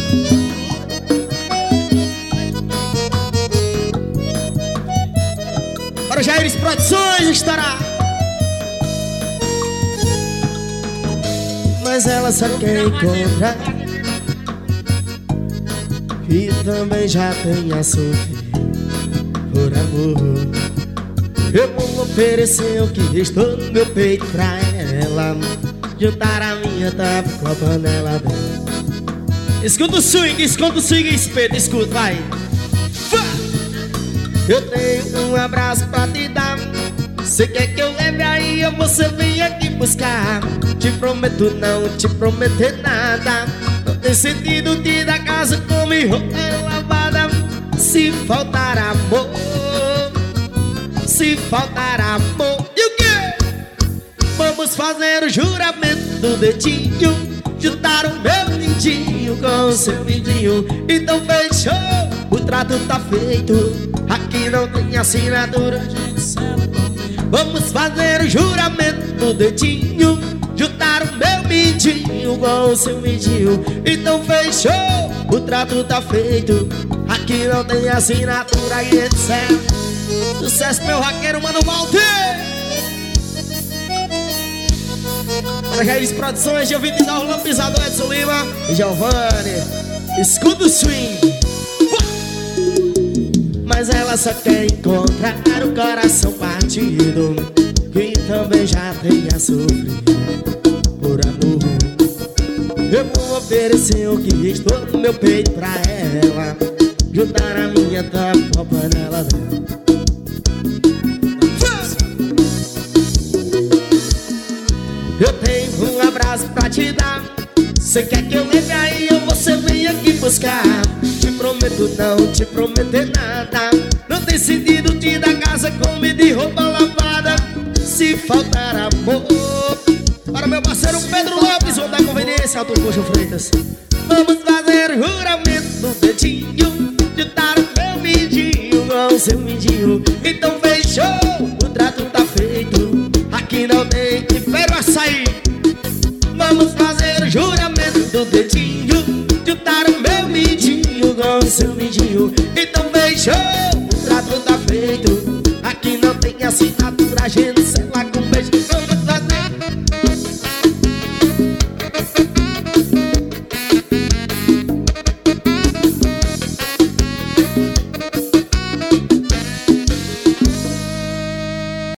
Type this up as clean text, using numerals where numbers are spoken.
Para Jair Produções estará. Mas ela só quer encontrar que também já tenha sofrido por amor. Eu vou oferecer o que restou no meu peito pra ela, juntar a minha tapa com a panela dela. Escuta o swing, espeto, escuta, vai. Eu tenho um abraço pra te dar. Cê quer que eu leve aí ou você vem aqui buscar? Te prometo não te prometer nada. Não tem sentido te dar casa como roupa lavada. Se faltar amor, se faltar amor. E o quê? Vamos fazer o juramento do dedinho, juntar o meu mindinho com o seu mindinho. Então fechou, o trato tá feito. Aqui não tem assinatura. Vamos fazer o juramento do dedinho, juntar o meu mindinho com o seu mindinho. Então fechou, o trato tá feito. Aqui não tem assinatura e etc. Sucesso meu raqueiro, mano, Walter. Para Jair Produções, Gil Vitor, Rolando Pisador, Edson Lima e Giovanni. Escuta o swing. Mas ela só quer encontrar o coração partido, que também já tenha sofrido por amor. Eu vou oferecer o que restou no meu peito pra ela, juntar a minha tapa com a panela dela. Eu tenho um abraço pra te dar. Cê quer que eu leve aí ou você vem aqui buscar? Te prometo não te prometer nada. Não tem sentido te dar casa, comida e roupa lavada. Se faltar amor. Para meu parceiro Pedro Lopes, vou dar conveniência, Alto Coxo Freitas. Vamos fazer o juramento do dedinho, juntar o meu mindinho com o seu mindinho. Então fechou, o trato tá feito. Aqui não tem que ver o açaí. Vamos fazer o juramento do dedinho, juntar o meu mindinho com o seu mindinho. Então fechou, o trato tá feito. Aqui não tem assinatura, a gente